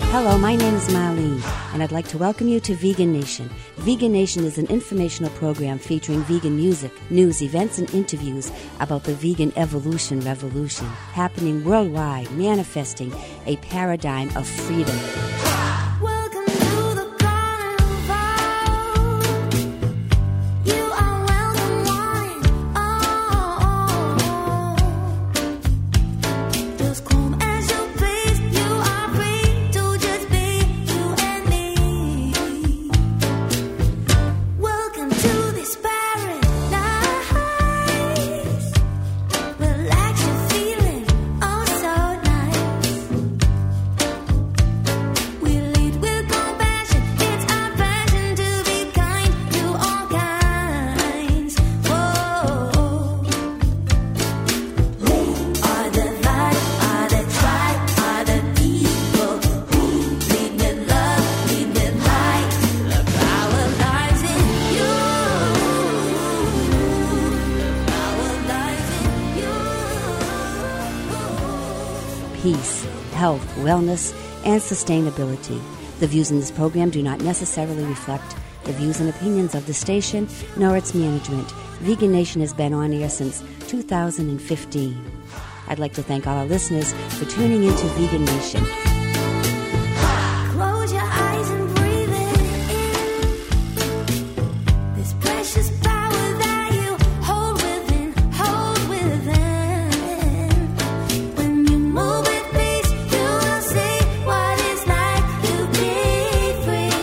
Hello, my name is Marlene, and I'd like to welcome you to Vegan Nation. Vegan Nation is an informational program featuring vegan music, news, events, and interviews about the vegan evolution revolution happening worldwide, manifesting a paradigm of freedom. Peace, health, wellness, and sustainability. The views in this program do not necessarily reflect the views and opinions of the station nor its management. Vegan Nation has been on air since 2015. I'd like to thank all our listeners for tuning into Vegan Nation. Close your eyes and breathe it in. This precious power that you hold within, hold within. When you move with peace, you will see what it's like to be free.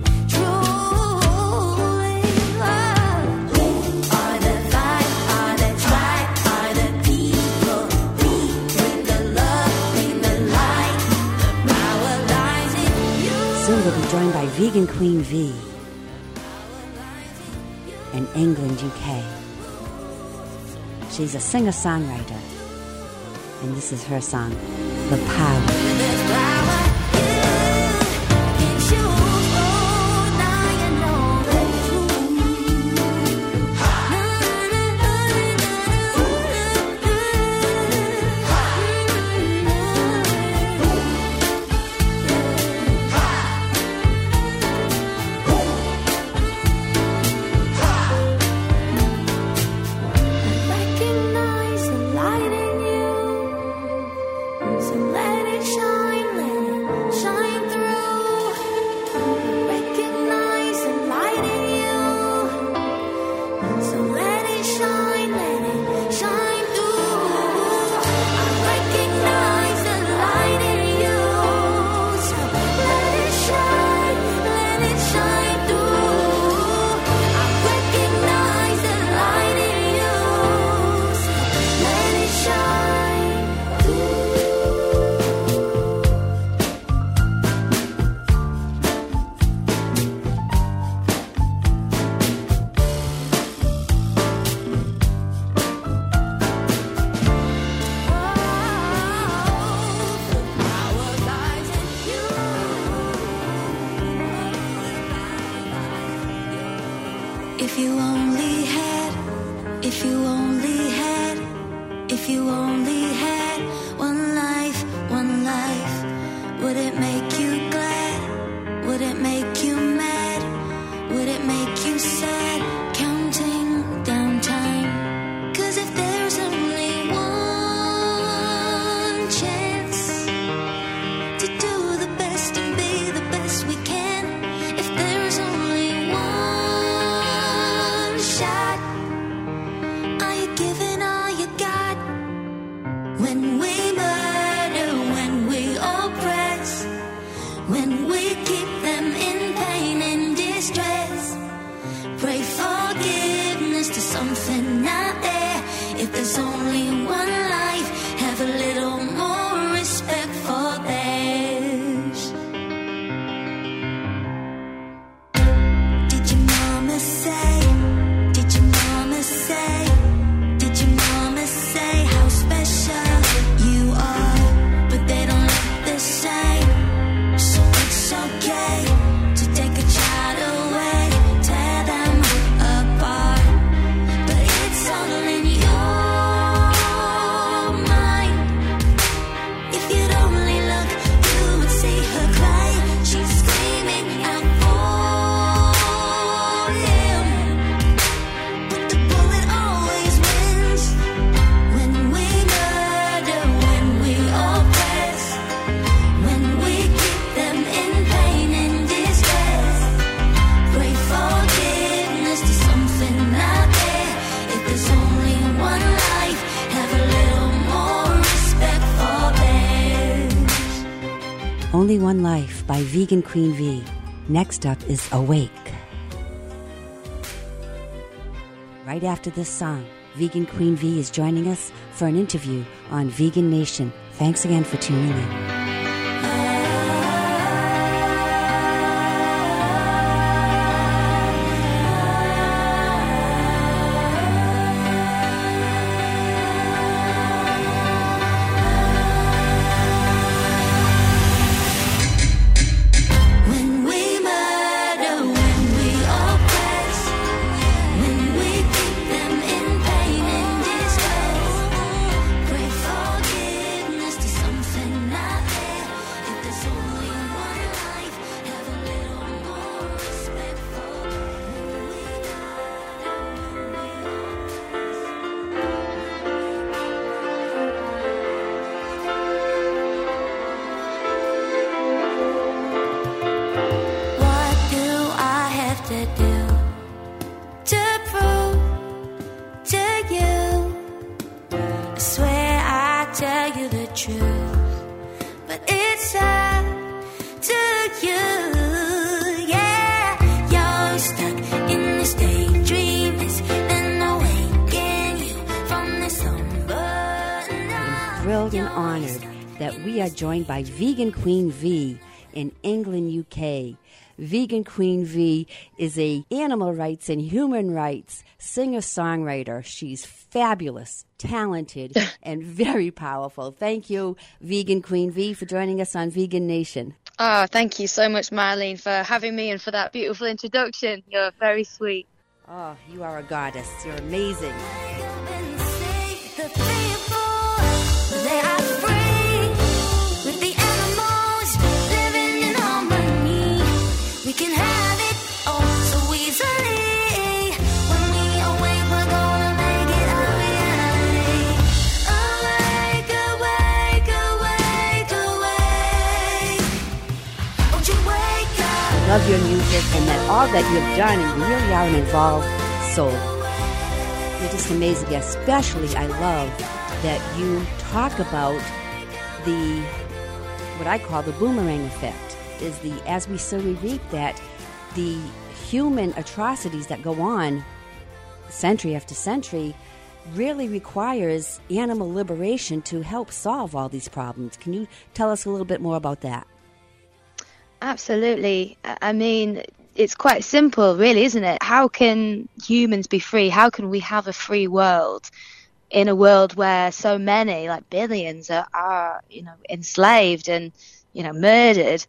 Truly, we are the light, are the tribe, are the people. We bring the love, bring the light. The power lies in you. Soon we'll be joined by Vegan Queen V in England, UK. She's a singer-songwriter, and this is her song, The Power. There's power in you. Now you know that recognize the light in you. So let it shine through. Recognize the light in you. So let it shine through. I recognize the light in you. So let it shine through. I recognize the light in you. So let it shine through. If you only had one life, would it make you glad? Would it make you mad? Would it make you sad? Counting down time. 'Cause if there's only one chance to do the best and be the best we can, if there's only one shot, are you giving all you got? When we murder, when we oppress, when we keep them in pain and distress, pray Only One Life by Vegan Queen V. Next up is Awake. Right after this song, Vegan Queen V is joining us for an interview on Vegan Nation. Thanks again for tuning in. Joined by Vegan Queen V in England, UK. Vegan Queen V is a animal rights and human rights singer-songwriter. She's fabulous, talented, and very powerful. Thank you, Vegan Queen V, for joining us on Vegan Nation. Oh, thank you so much, Marlene, for having me and for that beautiful introduction. You're very sweet. Oh, you are a goddess. You're amazing. We can have it all so easily. When we awake, we're gonna make it a reality. Awake, awake, awake, awake. Won't you wake up? I love your music and that all that you've done, and you really are an involved soul. You're just amazing. Especially, I love that you talk about what I call the boomerang effect. Is as we sow, we reap, that the human atrocities that go on century after century really requires animal liberation to help solve all these problems. Can you tell us a little bit more about that? Absolutely. I mean, it's quite simple, really, isn't it? How can humans be free? How can we have a free world in a world where so many, like billions, are enslaved and, murdered?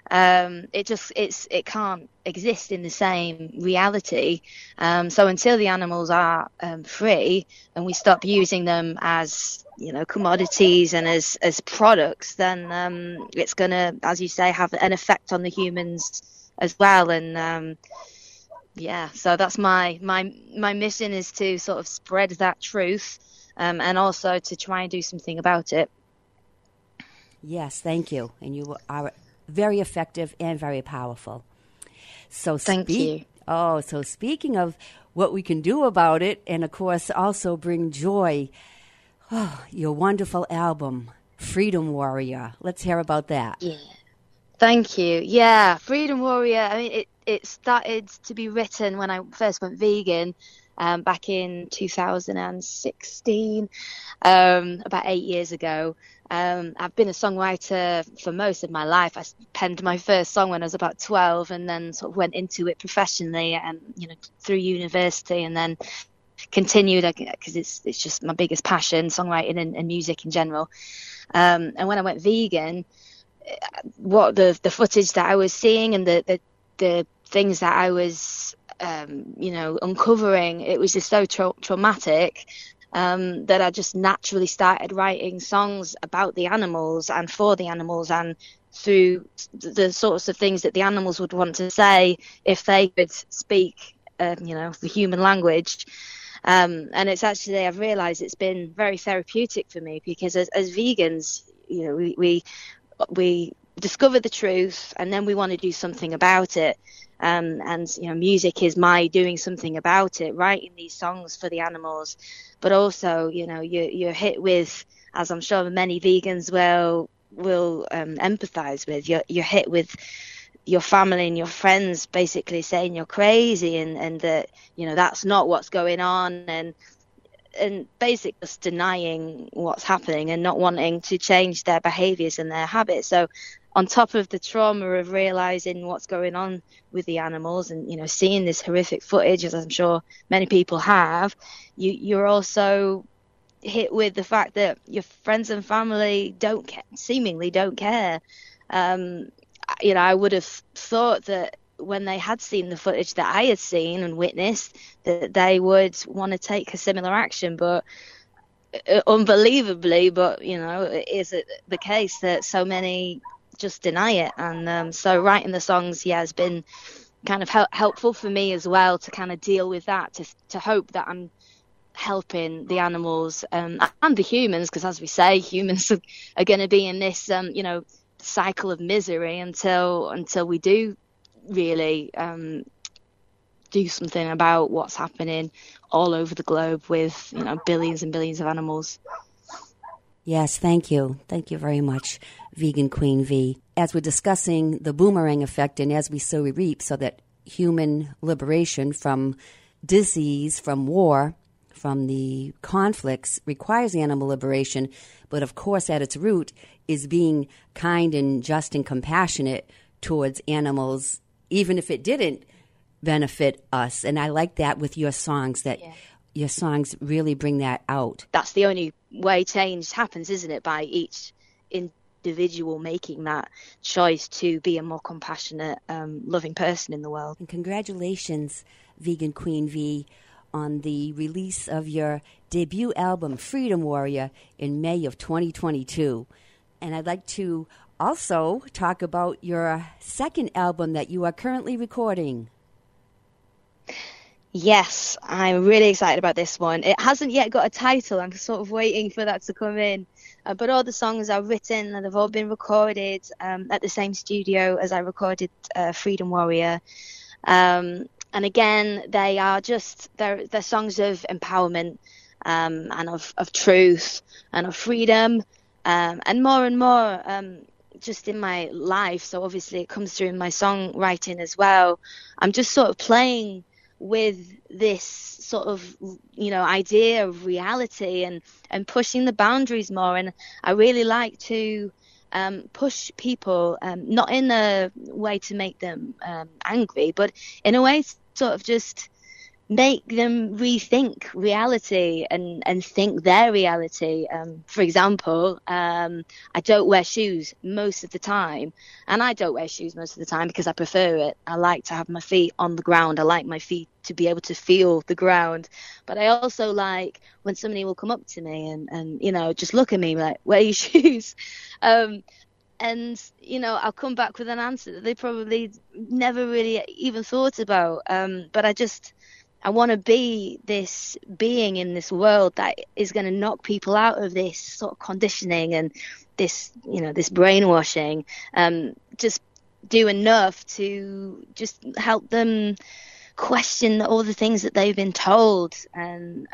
It can't exist in the same reality. So until the animals are free and we stop using them as commodities and as products, then it's going to, as you say, have an effect on the humans as well. And so that's my mission, is to sort of spread that truth, and also to try and do something about it. Yes, thank you. And you are very effective and very powerful. So thank you. Oh, so speaking of what we can do about it, and of course also bring joy, your wonderful album, Freedom Warrior. Let's hear about that. Yeah. Thank you. Yeah, Freedom Warrior. I mean, it started to be written when I first went vegan, back in 2016, about 8 years ago. I've been a songwriter for most of my life. I penned my first song when I was about 12, and then sort of went into it professionally, and through university, and then continued because it's just my biggest passion, songwriting and music in general. And when I went vegan, what the footage that I was seeing and the things that I was uncovering, it was just so traumatic. That I just naturally started writing songs about the animals and for the animals, and through the sorts of things that the animals would want to say if they could speak, the human language. And it's actually, I've realized it's been very therapeutic for me, because as vegans, we discover the truth and then we want to do something about it. And music is my doing something about it, writing these songs for the animals. But also, you're hit with, as I'm sure many vegans will will empathize with. You're hit with your family and your friends basically saying you're crazy, and that, you know, that's not what's going on, and basically just denying what's happening and not wanting to change their behaviors and their habits. So on top of the trauma of realizing what's going on with the animals and, you know, seeing this horrific footage, as I'm sure many people have, you're also hit with the fact that your friends and family seemingly don't care. You know, I would have thought that when they had seen the footage that I had seen and witnessed, that they would want to take a similar action, but unbelievably, but, you know, is it the case that so many just deny it? And so writing the songs, has been kind of helpful for me as well, to kind of deal with that, to hope that I'm helping the animals and the humans, because as we say, humans are going to be in this you know, cycle of misery until we do really do something about what's happening all over the globe with, you know, billions and billions of animals. Yes, thank you. Thank you very much, Vegan Queen V. As we're discussing the boomerang effect, and as we sow we reap, so that human liberation from disease, from war, from the conflicts requires animal liberation, but of course at its root is being kind and just and compassionate towards animals, even if it didn't benefit us. And I like that with your songs, that your songs really bring that out. That's the only way change happens, isn't it? By each individual making that choice to be a more compassionate, loving person in the world. And congratulations, Vegan Queen V, on the release of your debut album, Freedom Warrior, in May of 2022. And I'd like to also talk about your second album that you are currently recording. Yes, I'm really excited about this one. It hasn't yet got a title. I'm sort of waiting for that to come in. But all the songs are written and they've all been recorded at the same studio as I recorded Freedom Warrior. And again, they are they're songs of empowerment and of truth and of freedom and more just in my life. So obviously it comes through in my songwriting as well. I'm just sort of playing with this sort of, you know, idea of reality and pushing the boundaries more. And I really like to push people, not in a way to make them angry, but in a way to sort of just make them rethink reality and think their reality. For example, I don't wear shoes most of the time, and I don't wear shoes most of the time because I prefer it. I like to have my feet on the ground. I like my feet to be able to feel the ground. But I also like when somebody will come up to me and you know, just look at me like, wear your shoes. And, you know, I'll come back with an answer that they probably never really even thought about. But I want to be this being in this world that is going to knock people out of this sort of conditioning and this, you know, this brainwashing. Just do enough to just help them question all the things that they've been told, and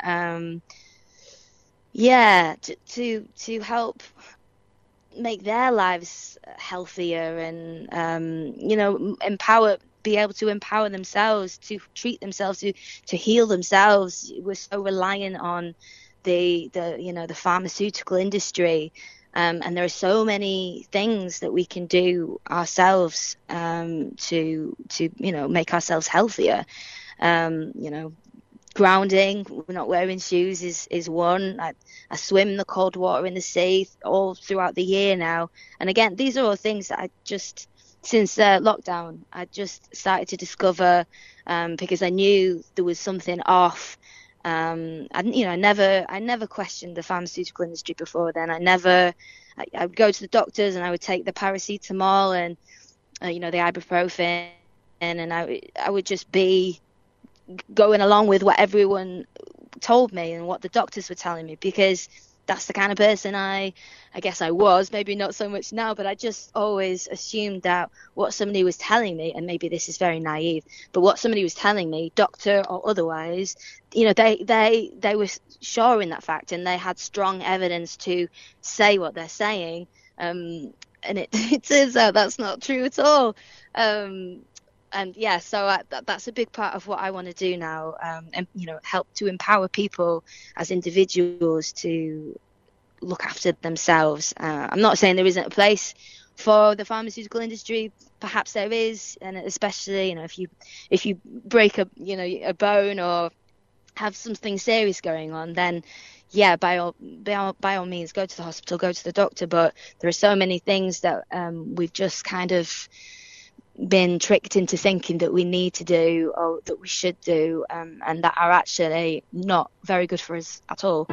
to help make their lives healthier and you know, be able to empower themselves, to treat themselves, to heal themselves. We're so reliant on the you know, the pharmaceutical industry, and there are so many things that we can do ourselves to you know, make ourselves healthier. You know, grounding, we're not wearing shoes is one. I swim in the cold water in the sea all throughout the year now. And again, these are all things that I just, since lockdown, I just started to discover because I knew there was something off. I never questioned the pharmaceutical industry before then. I would go to the doctors and I would take the paracetamol and you know, the ibuprofen, and I would just be going along with what everyone told me and what the doctors were telling me, because that's the kind of person I guess I was, maybe not so much now, but I just always assumed that what somebody was telling me, and maybe this is very naive, but what somebody was telling me, doctor or otherwise, you know, they were sure in that fact, and they had strong evidence to say what they're saying. And it turns out that's not true at all. And yeah, so that's a big part of what I want to do now, and help to empower people as individuals to look after themselves. I'm not saying there isn't a place for the pharmaceutical industry. Perhaps there is, and especially if you break a bone or have something serious going on, then yeah, by all means, go to the hospital, go to the doctor. But there are so many things that we've just kind of been tricked into thinking that we need to do or that we should do, and that are actually not very good for us at all.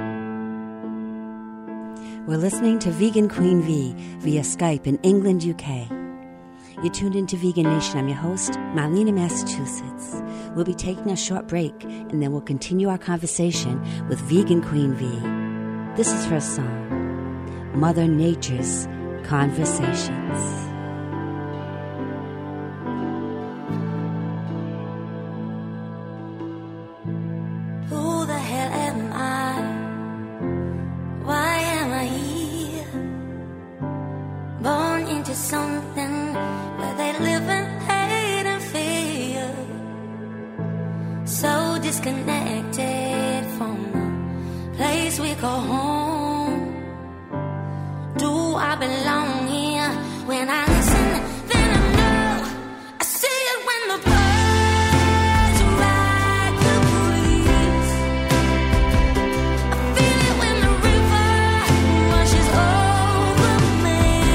We're listening to Vegan Queen V via Skype in England, UK. You're tuned into Vegan Nation. I'm your host, Marlene, Massachusetts. We'll be taking a short break, and then we'll continue our conversation with Vegan Queen V. This is her song, Mother Nature's Conversations. Something where they live in hate and fear, so disconnected from the place we call home. Do I belong here? When I listen, then I know. I see it when the birds ride the breeze. I feel it when the river washes over me.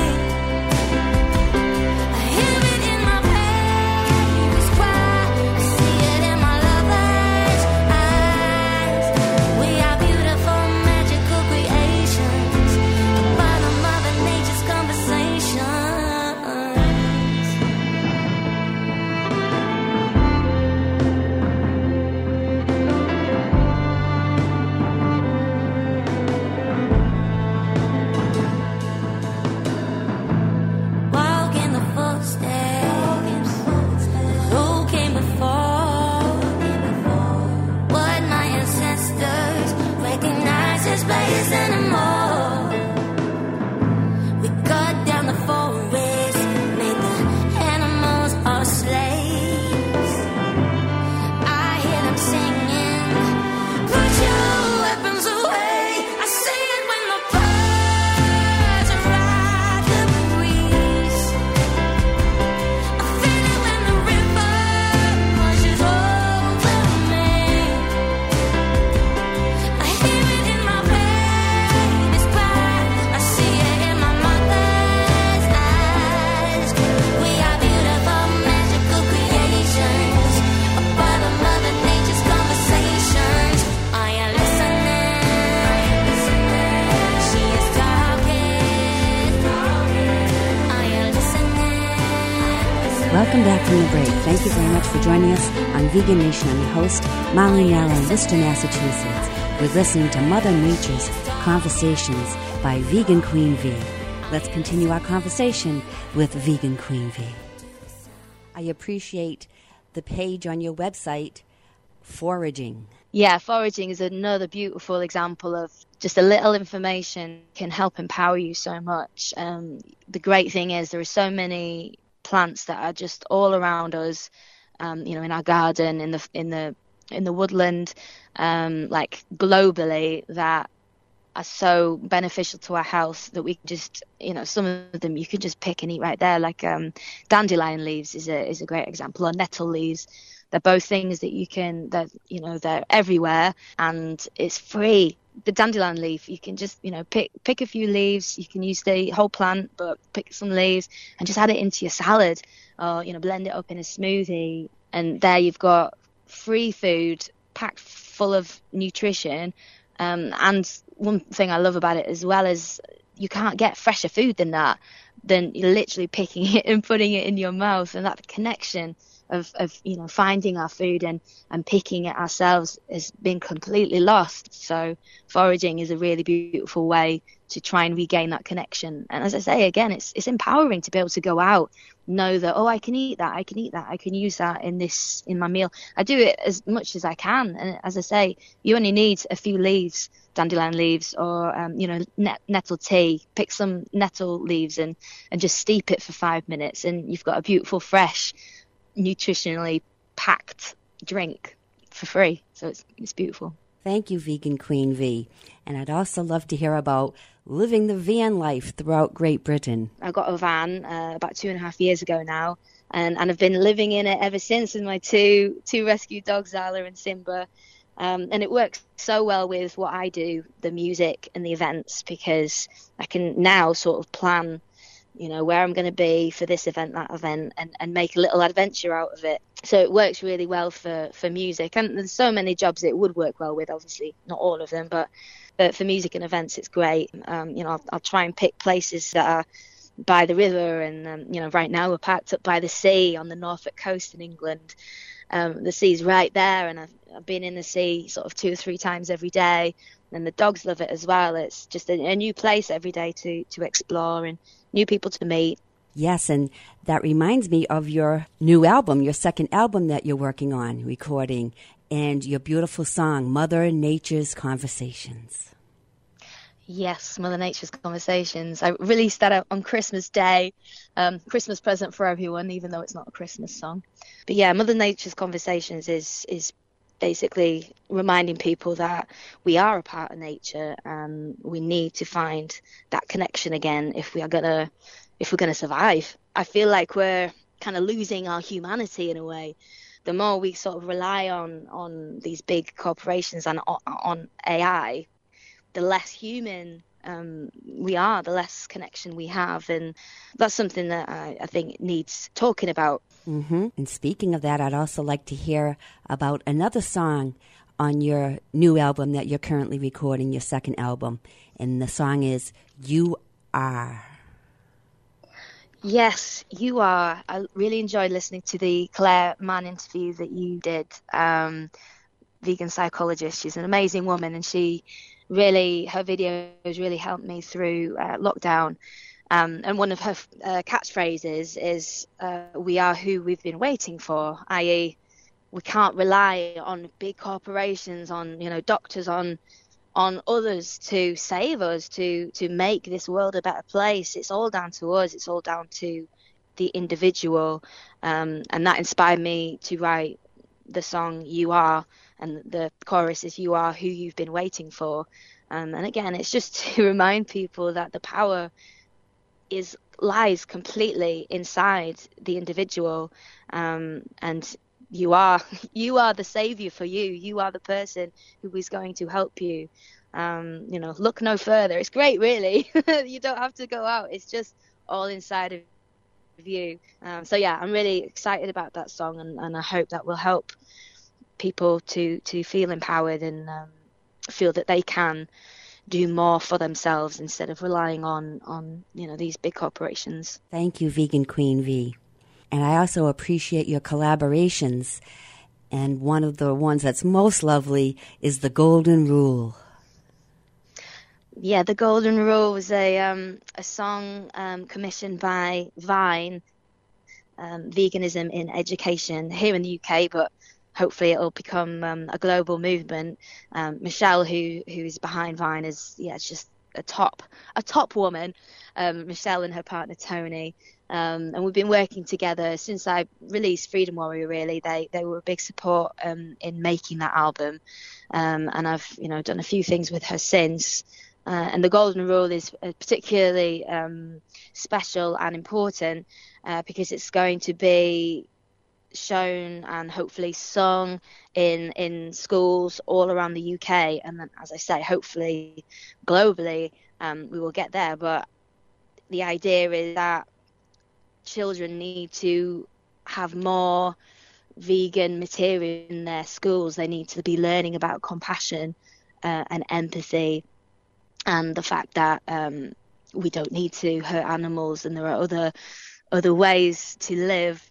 Welcome back from the break. Thank you very much for joining us on Vegan Nation. I'm your host, Marlene Allen in Worcester, Massachusetts. We're listening to Mother Nature's Conversations by Vegan Queen V. Let's continue our conversation with Vegan Queen V. I appreciate the page on your website, Foraging. Yeah, foraging is another beautiful example of just a little information can help empower you so much. The great thing is there are so many plants that are just all around us, in our garden, in the woodland, like globally, that are so beneficial to our health that we just, some of them you can just pick and eat right there. Like dandelion leaves is a great example, or nettle leaves. They're both things that you can, they're everywhere and it's free. The dandelion leaf, you can just, pick a few leaves. You can use the whole plant, but pick some leaves and just add it into your salad, or, blend it up in a smoothie. And there you've got free food packed full of nutrition. And one thing I love about it as well is you can't get fresher food than that. Then you're literally picking it and putting it in your mouth, and that connection of finding our food and picking it ourselves has been completely lost. So foraging is a really beautiful way to try and regain that connection. And as I say again, it's empowering to be able to go out, know that, oh, I can eat that, I can use that in my meal. I do it as much as I can, and as I say, you only need a few leaves, dandelion leaves, or nettle tea. Pick some nettle leaves and just steep it for 5 minutes, and you've got a beautiful, fresh, nutritionally packed drink for free. So it's beautiful. Thank you, Vegan Queen V. And I'd also love to hear about living the van life throughout Great Britain. I got a van about 2.5 years ago now, and I've been living in it ever since with my two rescue dogs, Zala and Simba. And it works so well with what I do, the music and the events, because I can now sort of plan, where I'm going to be for this event, that event, and make a little adventure out of it. So it works really well for music. And there's so many jobs it would work well with, obviously, not all of them, but for music and events, it's great. I'll try and pick places that are by the river, and, right now we're parked up by the sea on the Norfolk coast in England. The sea's right there, and I've been in the sea sort of 2 or 3 times every day, and the dogs love it as well. It's just a new place every day to explore and new people to meet. Yes, and that reminds me of your new album, your second album that you're working on, recording, and your beautiful song, Mother Nature's Conversations. Yes, Mother Nature's Conversations. I released that out on Christmas Day. Christmas present for everyone, even though it's not a Christmas song. But yeah, Mother Nature's Conversations is basically reminding people that we are a part of nature, and we need to find that connection again if we're gonna survive. I feel like we're kind of losing our humanity in a way. The more we sort of rely on these big corporations and on AI, the less human we are, the less connection we have. And that's something that I think needs talking about. Mm-hmm. And speaking of that, I'd also like to hear about another song on your new album that you're currently recording, your second album. And the song is You Are. Yes, You Are. I really enjoyed listening to the Claire Mann interview that you did, vegan psychologist. She's an amazing woman, and her videos really helped me through lockdown. And one of her catchphrases is, we are who we've been waiting for, i.e. we can't rely on big corporations, on doctors, on others to save us, to make this world a better place. It's all down to us. It's all down to the individual. And that inspired me to write the song You Are, and the chorus is, you are who you've been waiting for. And again, it's just to remind people that the power lies completely inside the individual, and you are the savior for you. You are the person who is going to help you. Look no further. It's great, really. You don't have to go out. It's just all inside of you. So yeah, I'm really excited about that song, and I hope that will help people to feel empowered and feel that they can do more for themselves instead of relying on these big corporations. Thank you, Vegan Queen V. And I also appreciate your collaborations. And one of the ones that's most lovely is The Golden Rule. Yeah, The Golden Rule was a song commissioned by Vine, Veganism in Education, here in the UK, but hopefully it'll become a global movement. Michelle, who is behind Vine, is just a top woman. Michelle and her partner Tony, and we've been working together since I released Freedom Warrior. Really, they were a big support in making that album, and I've done a few things with her since. And The Golden Rule is particularly special and important because it's going to be shown and hopefully sung in schools all around the UK, and then, as I say, hopefully globally we will get there. But the idea is that children need to have more vegan material in their schools. They need to be learning about compassion and empathy, and the fact that we don't need to hurt animals, and there are other ways to live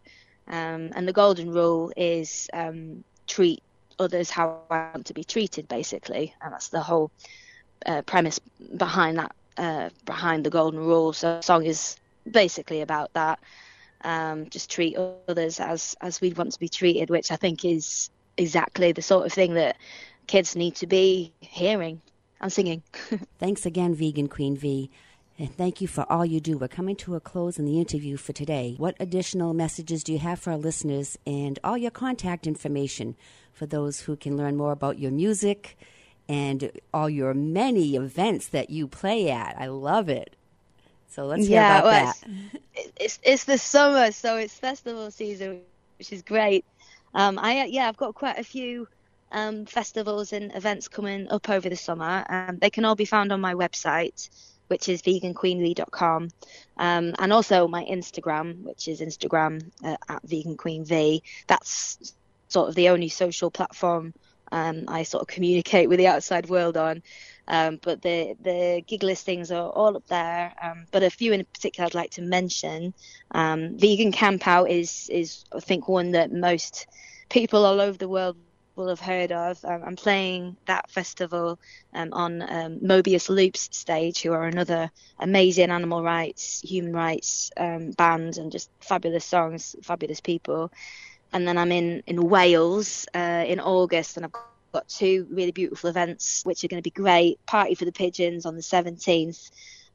And the golden rule is treat others how I want to be treated, basically, and that's the whole premise behind that, behind the golden rule. So the song is basically about that. Just treat others as we want to be treated, which I think is exactly the sort of thing that kids need to be hearing and singing. Thanks again, Vegan Queen V. And thank you for all you do. We're coming to a close in the interview for today. What additional messages do you have for our listeners, and all your contact information for those who can learn more about your music and all your many events that you play at? I love it. So let's hear about that. It's the summer, so it's festival season, which is great. I've got quite a few festivals and events coming up over the summer. They can all be found on my website, which is veganqueenv.com, and also my Instagram, which is Instagram at veganqueenv. That's sort of the only social platform I sort of communicate with the outside world on. But the gig listings are all up there. But a few in particular I'd like to mention. Vegan Camp Out is I think one that most people all over the world will have heard of. I'm playing that festival on Mobius Loops stage, who are another amazing animal rights, human rights band, and just fabulous songs, fabulous people. And then I'm in Wales in August, and I've got two really beautiful events which are going to be great. Party for the Pigeons on the 17th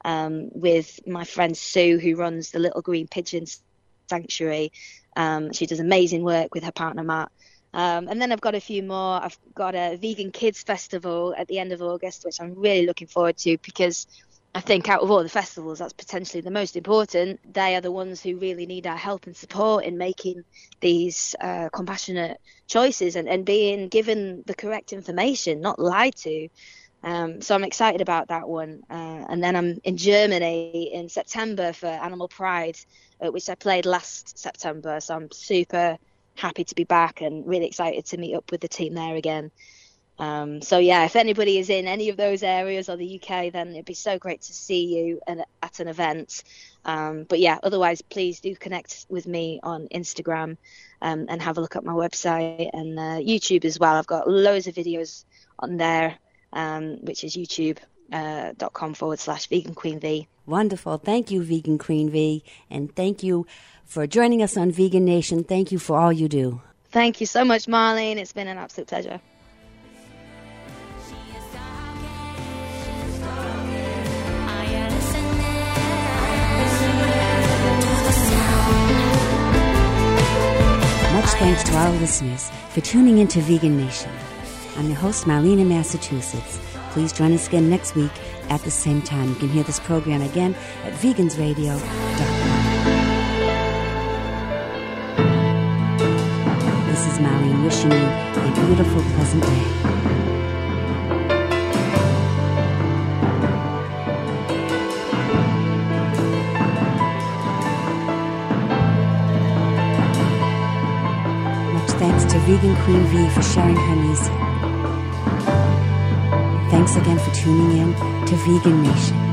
with my friend Sue, who runs the Little Green Pigeon Sanctuary. She does amazing work with her partner Matt. And then I've got a few more. I've got a Vegan Kids Festival at the end of August, which I'm really looking forward to, because I think out of all the festivals, that's potentially the most important. They are the ones who really need our help and support in making these compassionate choices and being given the correct information, not lied to. So I'm excited about that one. And then I'm in Germany in September for Animal Pride, which I played last September. So I'm super happy to be back and really excited to meet up with the team there again. So yeah, if anybody is in any of those areas or the UK, then it'd be so great to see you at an event. But yeah, otherwise, please do connect with me on Instagram and have a look at my website and YouTube as well. I've got loads of videos on there, which is youtube.com/veganqueenv. Wonderful. Thank you, Vegan Queen V. And thank you for joining us on Vegan Nation. Thank you for all you do. Thank you so much, Marlene. It's been an absolute pleasure. Much thanks to our listeners for tuning into Vegan Nation. I'm your host, Marlene in Massachusetts. Please join us again next week at the same time. You can hear this program again at vegansradio.com. This is Marlene wishing you a beautiful, pleasant day. Thanks to Vegan Queen V for sharing her music. Thanks again for tuning in to Vegan Nation.